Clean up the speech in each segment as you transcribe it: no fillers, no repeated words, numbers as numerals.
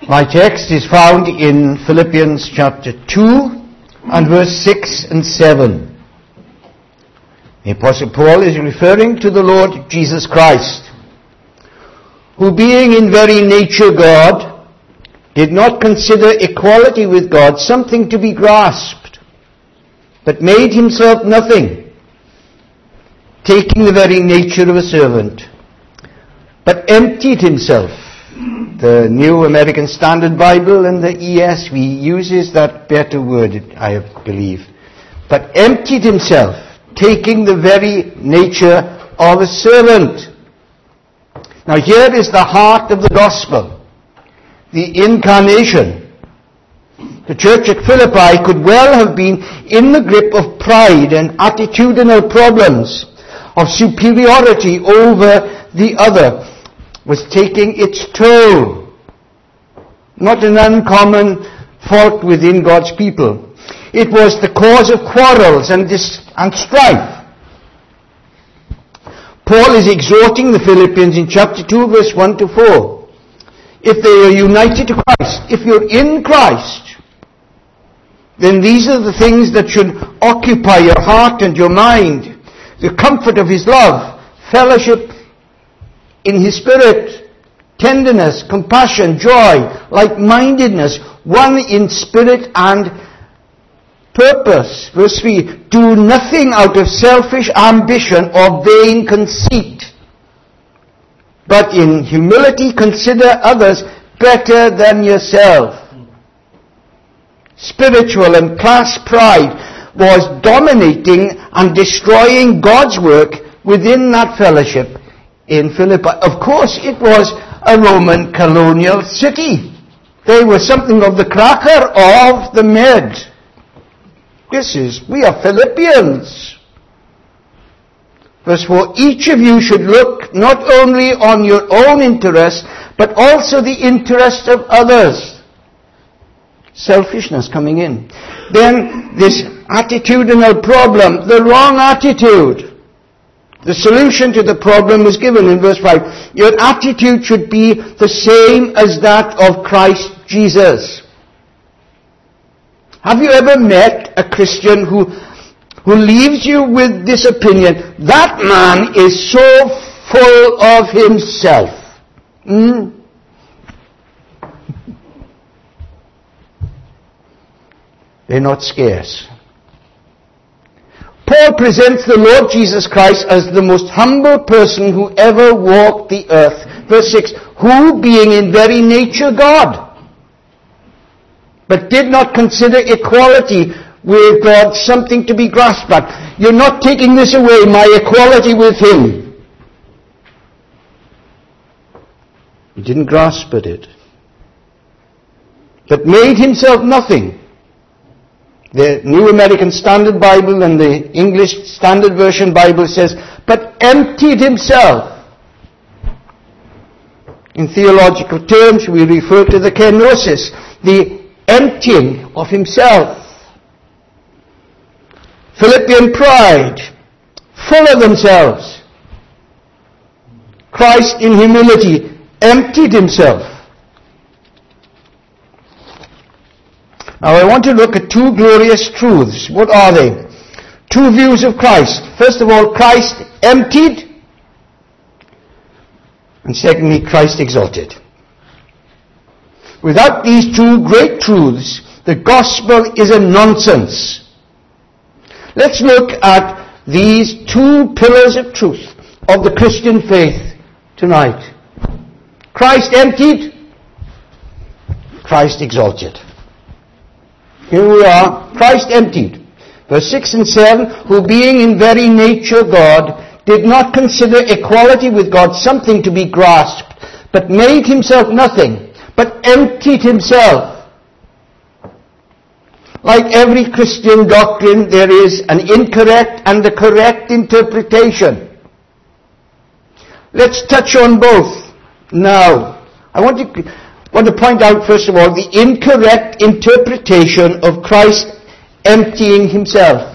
My text is found in Philippians chapter 2 and verse 6 and 7. The Apostle Paul is referring to the Lord Jesus Christ, who being in very nature God, did not consider equality with God something to be grasped, but made himself nothing, taking the very nature of a servant, but emptied himself. The New American Standard Bible and the ESV uses that better word, I believe. But emptied himself, taking the very nature of a servant. Now here is the heart of the gospel, the incarnation. The church at Philippi could well have been in the grip of pride and attitudinal problems, of superiority over the other, was taking its toll. Not an uncommon fault within God's people. It was the cause of quarrels and strife. Paul is exhorting the Philippians in chapter 2 verse 1 to 4. If they are united to Christ, if you're in Christ, then these are the things that should occupy your heart and your mind. The comfort of His love, fellowship in His Spirit, tenderness, compassion, joy, like-mindedness, one in spirit and purpose. Verse 3, do nothing out of selfish ambition or vain conceit, but in humility consider others better than yourself. Spiritual and class pride was dominating and destroying God's work within that fellowship in Philippi. Of course, it was a Roman colonial city. They were something of the cracker of the Med. We are Philippians. Verse 4, each of you should look not only on your own interests, but also the interests of others. Selfishness coming in. Then this attitudinal problem, the wrong attitude. The solution to the problem was given in verse 5. Your attitude should be the same as that of Christ Jesus. Have you ever met a Christian who leaves you with this opinion? That man is so full of himself. They're not scarce. Paul presents the Lord Jesus Christ as the most humble person who ever walked the earth. Verse 6, who being in very nature God, but did not consider equality with God something to be grasped at. You're not taking this away, my equality with Him. He didn't grasp at it, but made Himself nothing. The New American Standard Bible and the English Standard Version Bible says, but emptied Himself. In theological terms, we refer to the kenosis, the emptying of Himself. Philippian pride, full of themselves. Christ in humility emptied Himself. Now I want to look at two glorious truths. What are they? Two views of Christ. First of all, Christ emptied. And secondly, Christ exalted. Without these two great truths, the gospel is a nonsense. Let's look at these two pillars of truth of the Christian faith tonight. Christ emptied, Christ exalted. Here we are, Christ emptied. Verse 6 and 7, who being in very nature God, did not consider equality with God something to be grasped, but made Himself nothing, but emptied Himself. Like every Christian doctrine, there is an incorrect and a correct interpretation. Let's touch on both now. I want to point out, first of all, the incorrect interpretation of Christ emptying Himself.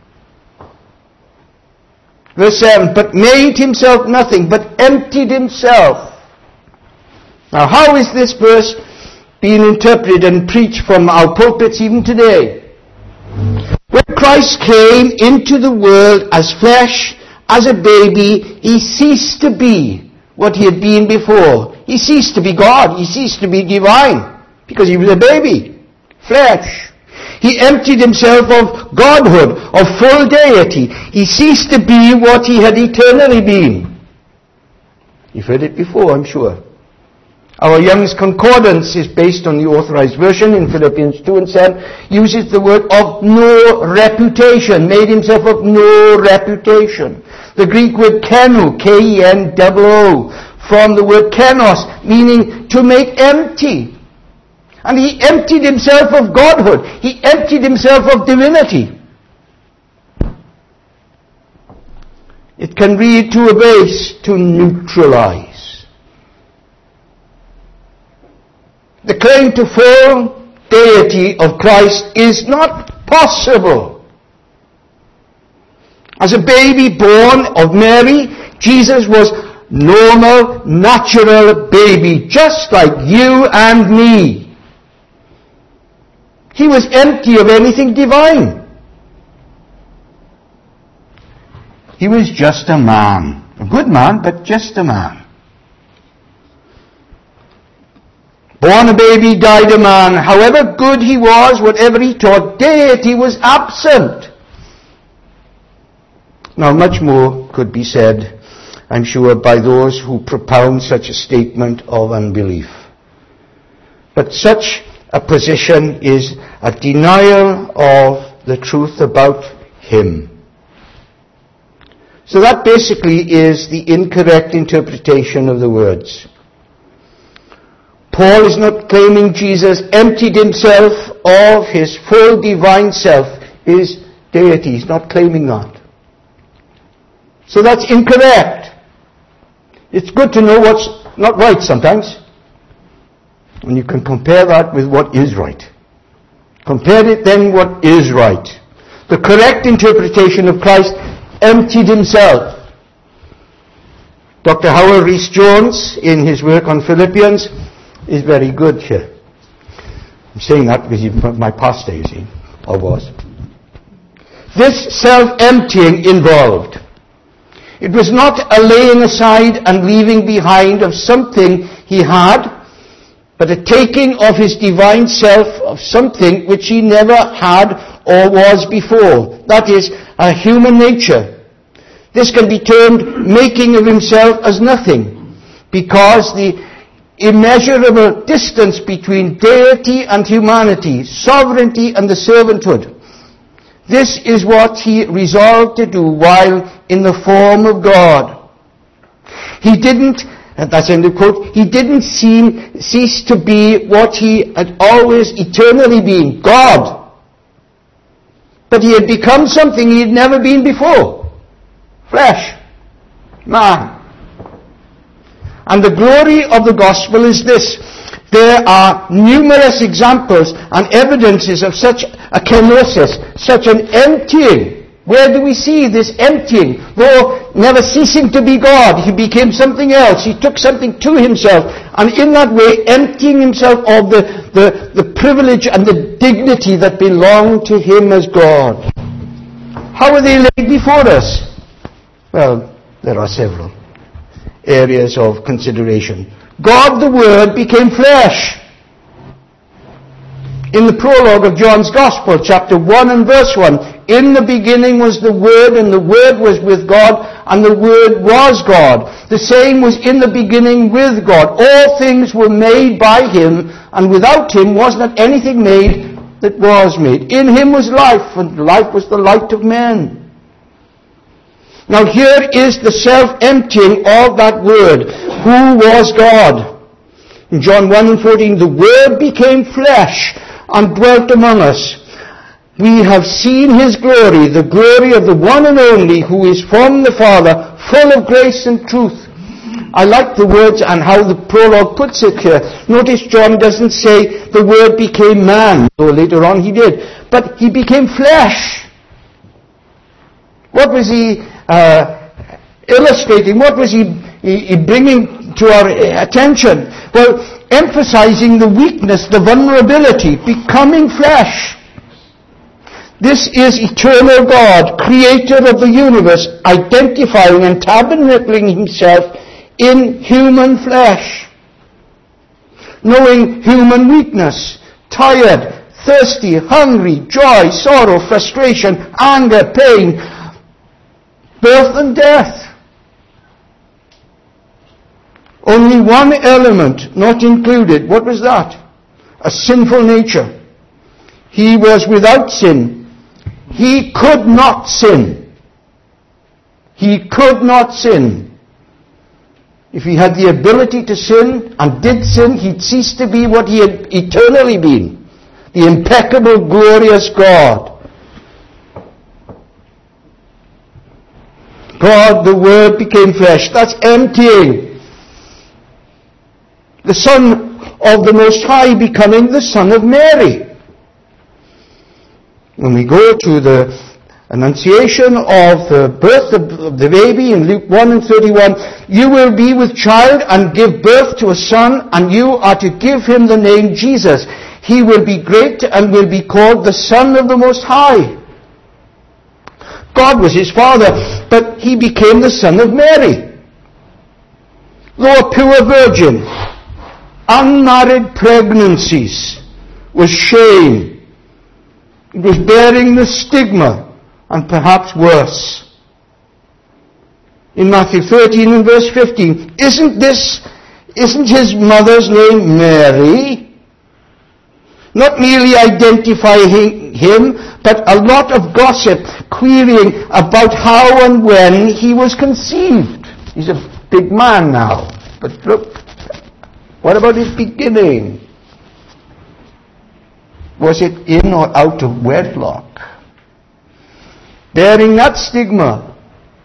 Verse 7, but made Himself nothing, but emptied Himself. Now, how is this verse being interpreted and preached from our pulpits even today. When Christ came into the world as flesh, as a baby, he ceased to be what he had been before. He ceased to be God. He ceased to be divine because he was a baby, flesh. He emptied himself of godhood, of full deity. He ceased to be what he had eternally been. You've heard it before, I'm sure. Our Young's Concordance is based on the Authorized Version in Philippians 2 and 7, uses the word of no reputation, made himself of no reputation. The Greek word keno, K-E-N-O-O, from the word kenos, meaning to make empty. And he emptied himself of godhood. He emptied himself of divinity. It can read to abase, to neutralize. The claim to full deity of Christ is not possible. As a baby born of Mary, Jesus was normal, natural baby, just like you and me. He was empty of anything divine. He was just a man. A good man, but just a man. Born a baby, died a man. However good he was, whatever he taught, deity was absent. Now much more could be said, I'm sure, by those who propound such a statement of unbelief. But such a position is a denial of the truth about him. So that basically is the incorrect interpretation of the words. Paul is not claiming Jesus emptied himself of his full divine self, his deity. He's not claiming that. So that's incorrect. It's good to know what's not right sometimes. And you can compare that with what is right. Compare it then what is right. The correct interpretation of Christ emptied himself. Dr. Howard Rees-Jones, in his work on Philippians, is very good here. I'm saying that because he's my pastor, you see, or was. This self-emptying involved. It was not a laying aside and leaving behind of something he had, but a taking of his divine self of something which he never had or was before. That is, a human nature. This can be termed making of himself as nothing, because the immeasurable distance between deity and humanity, sovereignty and the servanthood. This is what he resolved to do while in the form of God. He didn't, and that's in the quote, he didn't cease to be what he had always eternally been, God. But he had become something he had never been before. Flesh. Man. And the glory of the gospel is this. There are numerous examples and evidences of such a kenosis, such an emptying. Where do we see this emptying? Though never ceasing to be God, he became something else. He took something to himself. And in that way, emptying himself of the privilege and the dignity that belonged to him as God. How are they laid before us? Well, there are several areas of consideration. God the Word became flesh. In the prologue of John's Gospel, chapter 1 and verse 1, in the beginning was the Word, and the Word was with God, and the Word was God. The same was in the beginning with God. All things were made by Him, and without Him was not anything made that was made. In Him was life, and life was the light of men. Now here is the self-emptying of that Word. Who was God? In John 1 and 14, the Word became flesh and dwelt among us. We have seen His glory, the glory of the one and only who is from the Father, full of grace and truth. I like the words and how the prologue puts it here. Notice John doesn't say the Word became man, though later on he did. But He became flesh. What was He illustrating? What was he bringing to our attention? Well, emphasizing the weakness, the vulnerability, becoming flesh. This is eternal God, creator of the universe, identifying and tabernacling himself in human flesh. Knowing human weakness, tired, thirsty, hungry, joy, sorrow, frustration, anger, pain, birth and death. Only one element not included. What was that? A sinful nature. He was without sin. He could not sin. He could not sin. If he had the ability to sin and did sin, he'd cease to be what he had eternally been. The impeccable, glorious God. God, the Word, became flesh. That's emptying. The Son of the Most High becoming the Son of Mary. When we go to the annunciation of the birth of the baby in Luke 1 and 31, you will be with child and give birth to a son, and you are to give him the name Jesus. He will be great and will be called the Son of the Most High. God was his father, but he became the Son of Mary. Though a pure virgin, unmarried pregnancies was shame. It was bearing the stigma, and perhaps worse. In Matthew 13 and verse 15, isn't his mother's name Mary? Not merely identifying him, but a lot of gossip querying about how and when he was conceived. He's a big man now, but look, what about his beginning? Was it in or out of wedlock? Bearing that stigma.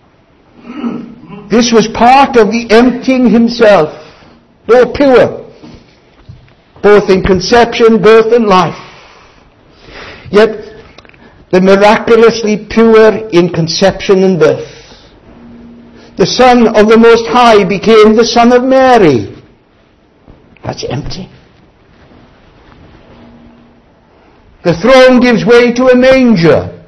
This was part of the emptying himself, though pure, both in conception, birth, and life. Yet, the miraculously pure in conception and birth. The Son of the Most High became the Son of Mary. That's empty. The throne gives way to a manger.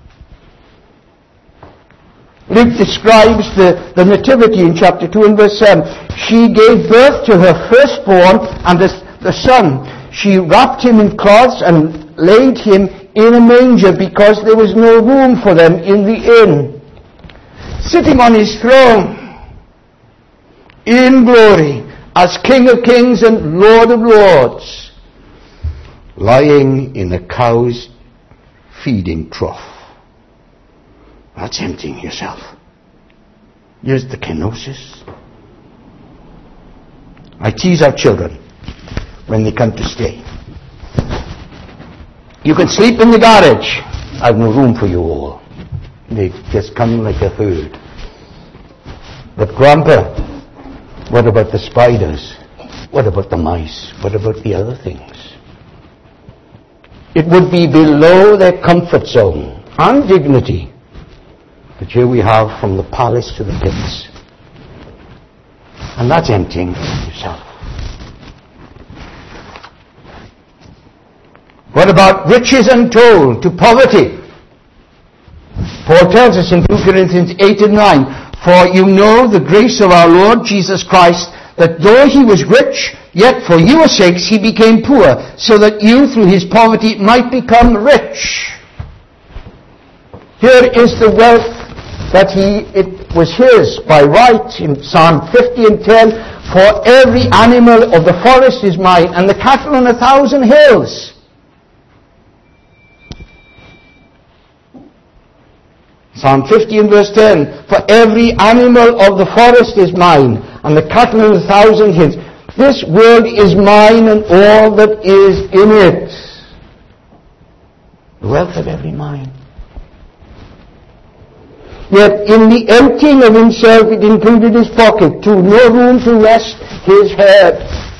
Luke describes the nativity in chapter 2 and verse 7. She gave birth to her firstborn and the son. She wrapped him in cloths and laid him in a manger because there was no room for them in the inn. Sitting on his throne in glory as King of Kings and Lord of Lords, lying in a cow's feeding trough. That's emptying yourself. Here's the kenosis. I tease our children when they come to stay. You can sleep in the garage. I've no room for you all. They just come like a herd. But Grandpa, what about the spiders? What about the mice? What about the other things? It would be below their comfort zone and dignity. But here we have from the palace to the pits. And that's emptying yourself. What about riches untold to poverty? Paul tells us in 2 Corinthians 8 and 9, for you know the grace of our Lord Jesus Christ, that though he was rich, yet for your sakes he became poor, so that you through his poverty might become rich. Here is the wealth that it was his by right in Psalm 50 and 10, for every animal of the forest is mine, and the cattle on 1,000 hills. Psalm 50 and verse 10, for every animal of the forest is mine, and the cattle on 1,000 hills. This world is mine and all that is in it. The wealth of every man. Yet in the emptying of himself it included his pocket too, no room to rest his head.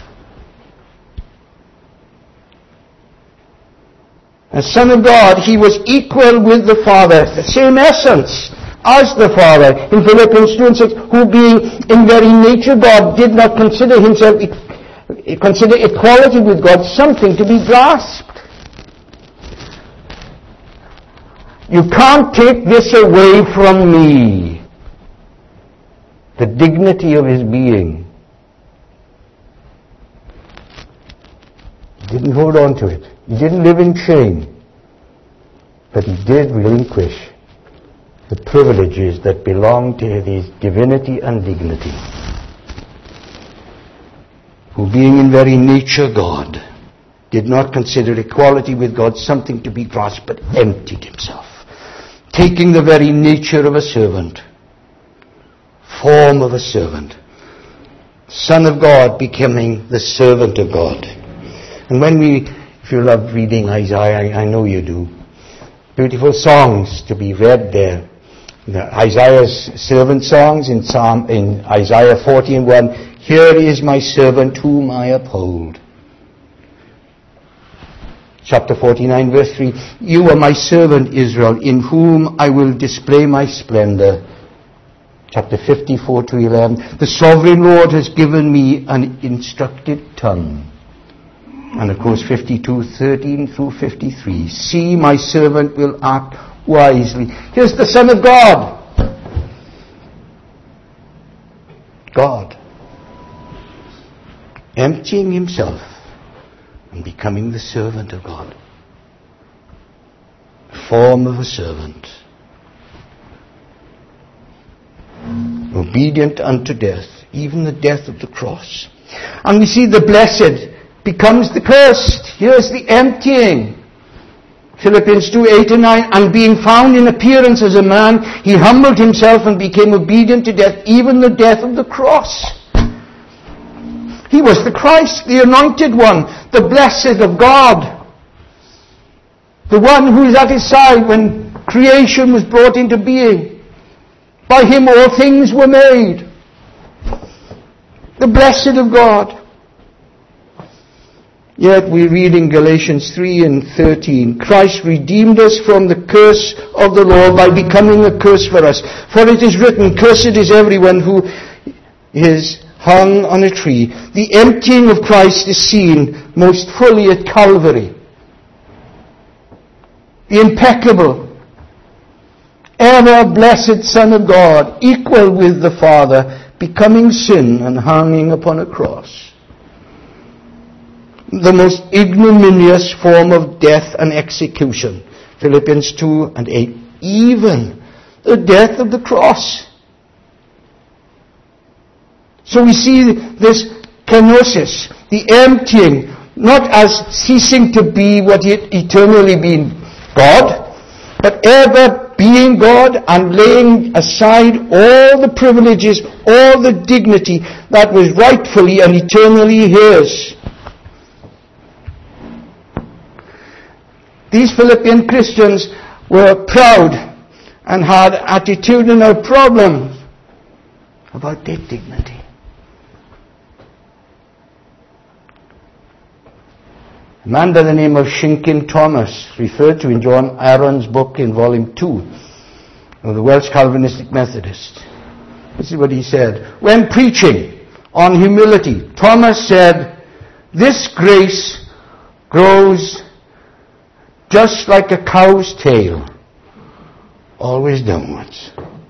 As Son of God, he was equal with the Father, the same essence as the Father. In Philippians 2 and 6, who being in very nature God, did not consider himself consider equality with God something to be grasped. You can't take this away from me. The dignity of his being. He didn't hold on to it. He didn't live in shame. But he did relinquish the privileges that belong to his divinity and dignity. Who being in very nature God, did not consider equality with God something to be grasped, but emptied himself, taking the very nature of a servant, form of a servant, Son of God becoming the servant of God. And when if you love reading Isaiah, I know you do, beautiful songs to be read there. Isaiah's servant songs in Isaiah 40:1, here is my servant whom I uphold. Chapter 49 verse 3, you are my servant Israel, in whom I will display my splendor. Chapter 54:11, the sovereign Lord has given me an instructed tongue. And of course 52:13 through 53, see my servant will act wisely. Here's the Son of God. God. Emptying himself and becoming the servant of God. Form of a servant. Obedient unto death, even the death of the cross. And we see the blessed becomes the cursed. Here's the emptying. Philippians 2:8-9, and being found in appearance as a man, he humbled himself and became obedient to death, even the death of the cross. He was the Christ, the anointed one, the blessed of God, the one who is at his side when creation was brought into being. By him all things were made. The blessed of God. Yet we read in Galatians 3:13, Christ redeemed us from the curse of the law by becoming a curse for us. For it is written, cursed is everyone who is hung on a tree. The emptying of Christ is seen most fully at Calvary. The impeccable, ever blessed Son of God, equal with the Father, becoming sin and hanging upon a cross. The most ignominious form of death and execution. Philippians 2:8. Even the death of the cross. So we see this kenosis, the emptying, not as ceasing to be what he had eternally been, God, but ever being God and laying aside all the privileges, all the dignity that was rightfully and eternally his. These Philippian Christians were proud and had attitudinal problems about their dignity. A man by the name of Shinkin Thomas, referred to in John Aaron's book in volume 2 of the Welsh Calvinistic Methodist. This is what he said. When preaching on humility, Thomas said, this grace grows just like a cow's tail, always downwards.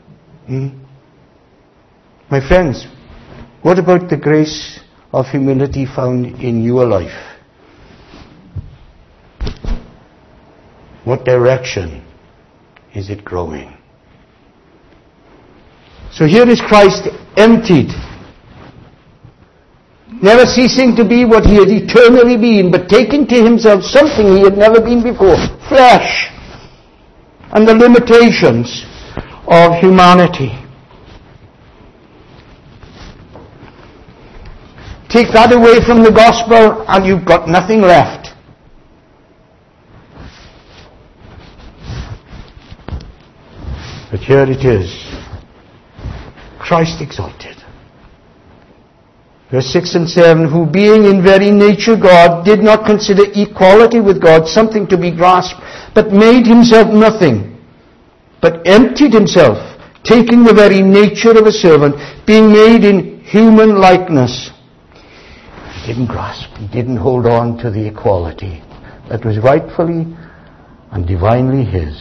My friends, what about the grace of humility found in your life? What direction is it growing? So here is Christ emptied, never ceasing to be what he had eternally been, but taking to himself something he had never been before, flesh, and the limitations of humanity. Take that away from the gospel and you've got nothing left. But here it is, Christ exalted. Verse 6 and 7, who being in very nature God, did not consider equality with God something to be grasped, but made himself nothing, but emptied himself, taking the very nature of a servant, being made in human likeness. didn't grasp, he didn't hold on to the equality that was rightfully and divinely his.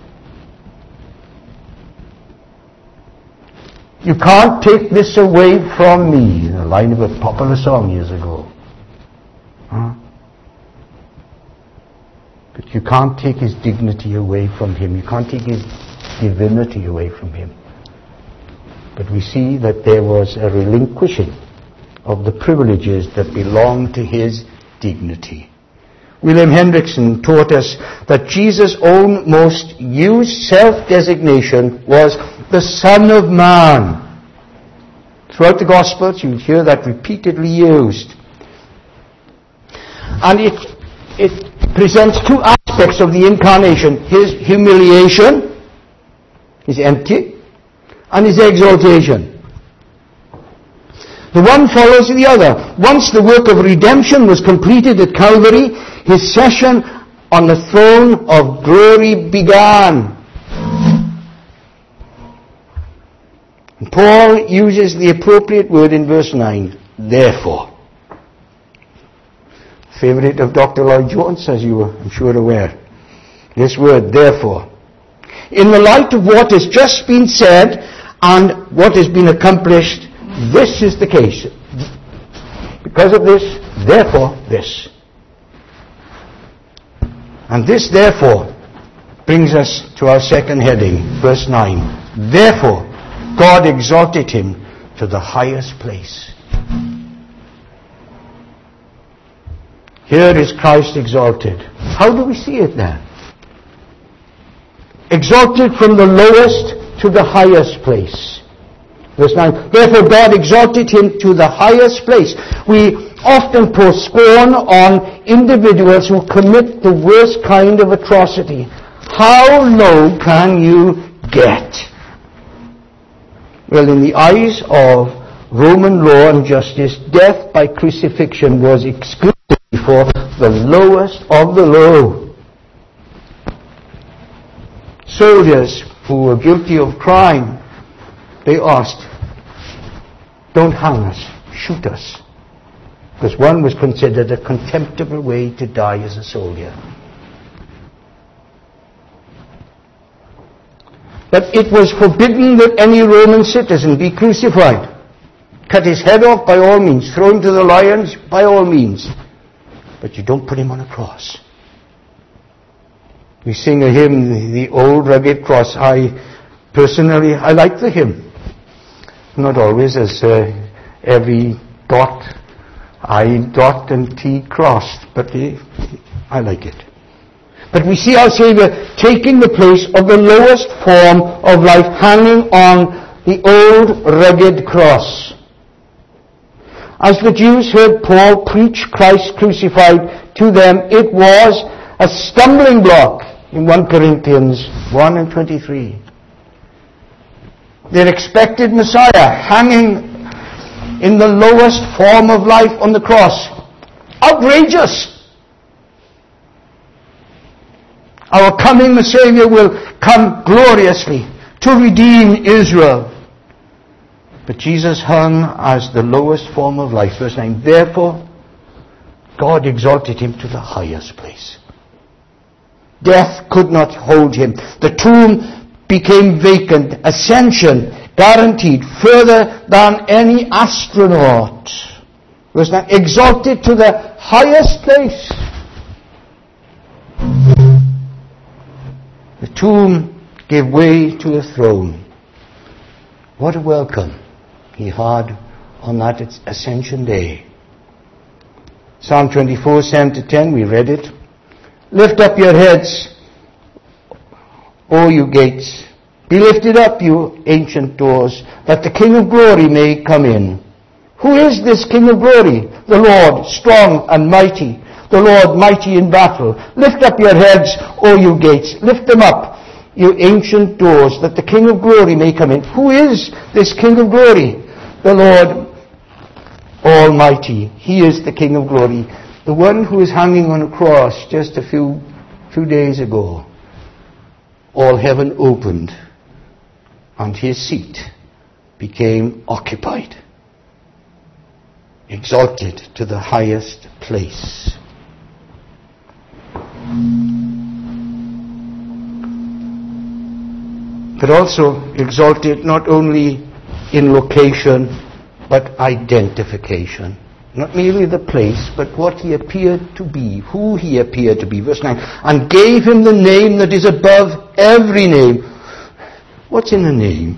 You can't take this away from me, a line of a popular song years ago. But you can't take his dignity away from him. You can't take his divinity away from him. But we see that there was a relinquishing of the privileges that belonged to his dignity. William Hendrickson taught us that Jesus' own most used self-designation was the Son of Man. Throughout the Gospels, you'll hear that repeatedly used. And it presents two aspects of the incarnation: his humiliation, his empty, and his exaltation. The one follows the other. Once the work of redemption was completed at Calvary, his session on the throne of glory began. And Paul uses the appropriate word in verse 9, therefore. Favorite of Dr. Lloyd Jones, as you are, I'm sure, aware. This word, therefore. In the light of what has just been said and what has been accomplished, this is the case. Because of this, therefore, this. And this, therefore, brings us to our second heading, verse 9. Therefore, God exalted him to the highest place. Here is Christ exalted. How do we see it then? Exalted from the lowest to the highest place. Verse 9, therefore God exalted him to the highest place. We often pour scorn on individuals who commit the worst kind of atrocity. How low can you get? Well, in the eyes of Roman law and justice, death by crucifixion was exclusively for the lowest of the low. Soldiers who were guilty of crime, they asked, don't hang us, shoot us. Because one was considered a contemptible way to die as a soldier. But it was forbidden that any Roman citizen be crucified. Cut his head off by all means, throw him to the lions by all means. But you don't put him on a cross. We sing a hymn, the old rugged cross. Personally, I like the hymn. Not always as every dot, I dot and T crossed, but I like it. But we see our Savior taking the place of the lowest form of life, hanging on the old rugged cross. As the Jews heard Paul preach Christ crucified to them, it was a stumbling block in 1 Corinthians 1 and 23. Their expected Messiah hanging in the lowest form of life on the cross. Outrageous! Our coming Savior will come gloriously to redeem Israel. But Jesus hung as the lowest form of life. Verse 9, therefore, God exalted him to the highest place. Death could not hold him. The tomb became vacant. Ascension guaranteed further than any astronaut. Verse 9, exalted to the highest place. The tomb gave way to the throne. What a welcome he had on that ascension day. Psalm 24, 7-10, we read it. Lift up your heads, O you gates. Be lifted up, you ancient doors, that the King of glory may come in. Who is this King of glory? The Lord, strong and mighty. The Lord, mighty in battle. Lift up your heads, O you gates. Lift them up, you ancient doors, that the King of glory may come in. Who is this King of glory? The Lord Almighty. He is the King of glory. The one who is hanging on a cross just a few days ago. All heaven opened and his seat became occupied. exalted to the highest place. But also exalted not only in location, but identification. Not merely the place, but what he appeared to be, who he appeared to be. Verse 9, and gave him the name that is above every name. What's in a name?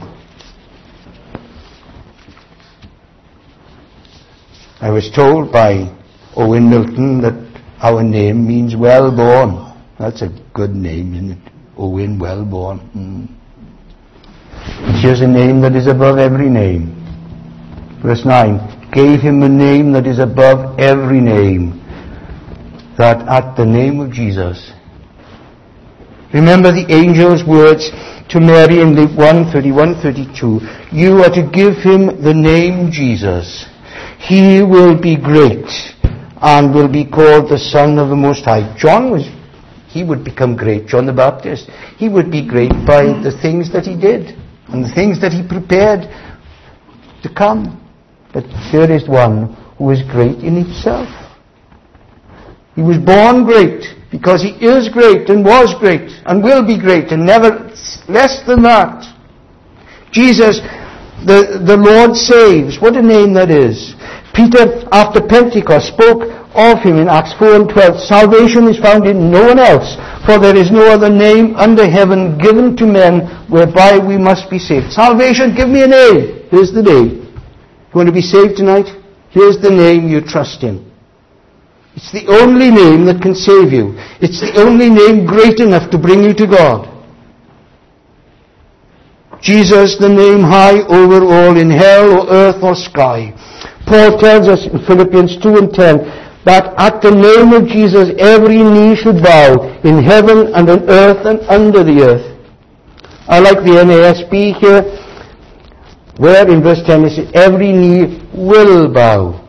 I was told by Owen Milton that our name means well-born. That's a good name, isn't it? Owen, well-born. Here's a name that is above every name. Verse 9, gave him a name that is above every name, that at the name of Jesus. Remember the angel's words to Mary in Luke 1:31-32. You are to give him the name Jesus. He will be great and will be called the Son of the Most High. He would become great, John the Baptist. He would be great by the things that he did and the things that he prepared to come. But here is one who is great in himself. He was born great because he is great and was great and will be great and never less than that. Jesus, the Lord saves. What a name that is. Peter, after Pentecost, spoke of him in Acts 4:12. Salvation is found in no one else, for there is no other name under heaven given to men whereby we must be saved. Salvation, give me a name. Here's the name. You want to be saved tonight? Here's the name you trust in. It's the only name that can save you. It's the only name great enough to bring you to God. Jesus, the name high over all in hell or earth or sky. Paul tells us in Philippians 2:10 that at the name of Jesus every knee should bow in heaven and on earth and under the earth. I like the NASB here, where in verse 10 it says, every knee will bow.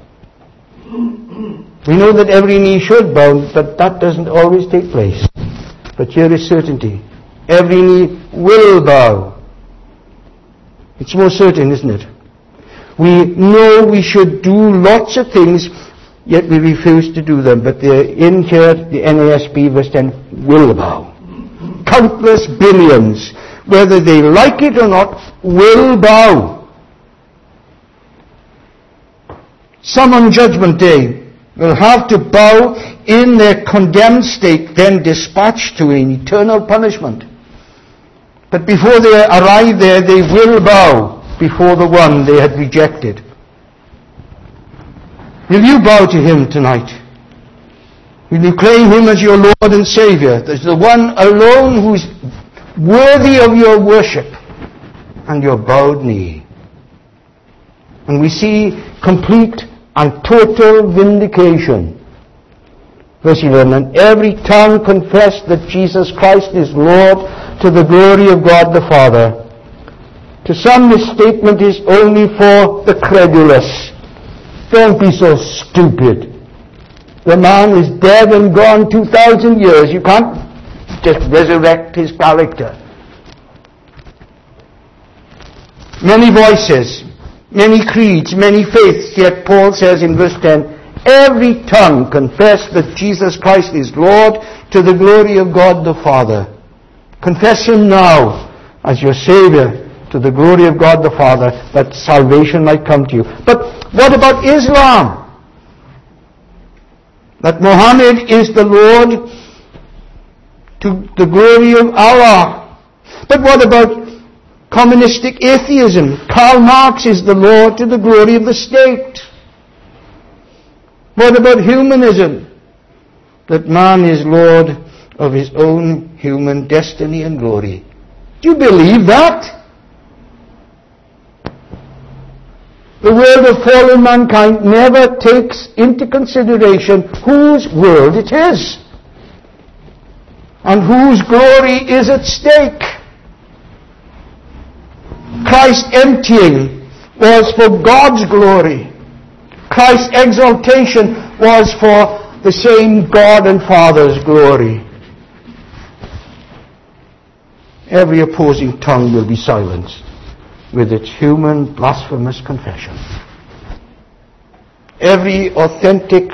We know that every knee should bow, but that doesn't always take place. But here is certainty. Every knee will bow. It's more certain, isn't it? We know we should do lots of things, yet we refuse to do them. But in here, the NASB verse 10, will bow. Countless billions, whether they like it or not, will bow. Some on Judgment Day will have to bow in their condemned state, then dispatched to an eternal punishment. But before they arrive there, they will bow before the one they had rejected. Will you bow to him tonight? Will you claim him as your Lord and Savior, as the one alone who is worthy of your worship and your bowed knee? And we see complete and total vindication. Verse 11, and every tongue confess that Jesus Christ is Lord to the glory of God the Father. To some this statement is only for the credulous. Don't be so stupid. The man is dead and gone 2,000 years. You can't just resurrect his character. Many voices, many creeds, many faiths, yet Paul says in verse 10, every tongue confess that Jesus Christ is Lord to the glory of God the Father. Confess him now as your Savior to the glory of God the Father, that salvation might come to you. But what about Islam? That Muhammad is the Lord to the glory of Allah. But what about communistic atheism? Karl Marx is the Lord to the glory of the state. What about humanism? That man is Lord of his own human destiny and glory. Do you believe that? The world of fallen mankind never takes into consideration whose world it is and whose glory is at stake. Christ's emptying was for God's glory. Christ's exaltation was for the same God and Father's glory. Every opposing tongue will be silenced with its human blasphemous confession. Every authentic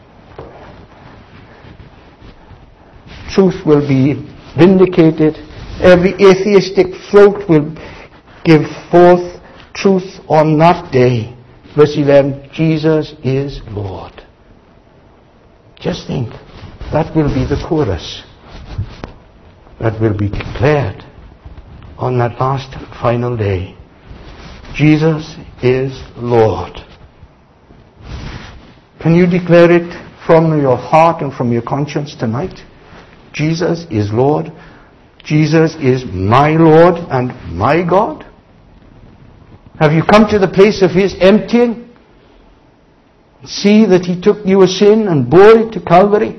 truth will be vindicated. Every atheistic float will give forth truth on that day. Verse 11, Jesus is Lord. Just think, that will be the chorus that will be declared on that last final day. Jesus is Lord. Can you declare it from your heart and from your conscience tonight? Jesus is Lord. Jesus is my Lord and my God. Have you come to the place of His emptying? See that He took your sin and bore it to Calvary.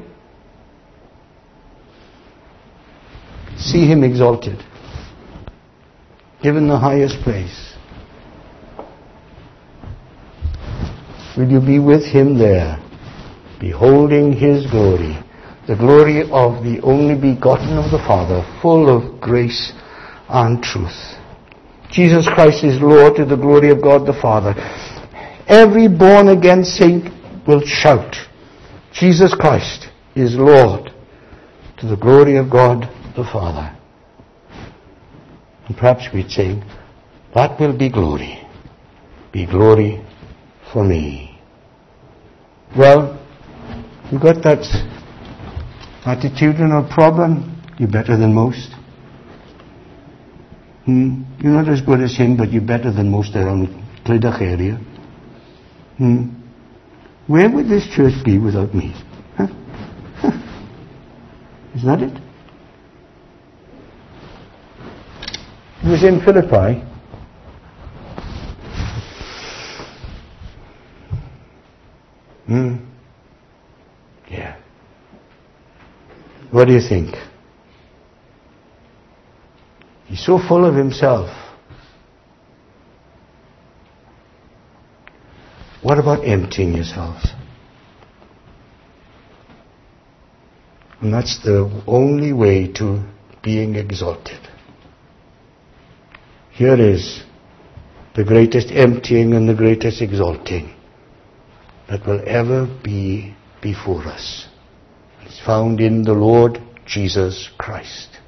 See Him exalted, given the highest place. Will you be with Him there, beholding His glory, the glory of the only begotten of the Father, full of grace and truth? Jesus Christ is Lord, to the glory of God the Father. Every born-again saint will shout, Jesus Christ is Lord, to the glory of God the Father. And perhaps we'd sing, that will be glory for me. Well, you got that attitudinal problem? You're better than most. You're not as good as him, but you're better than most around Clydach area. Where would this church be without me? Huh? Is that it? It was in Philippi. Yeah. What do you think? He's so full of himself. What about emptying yourselves? And that's the only way to being exalted. Here is the greatest emptying and the greatest exalting that will ever be before us. It's found in the Lord Jesus Christ.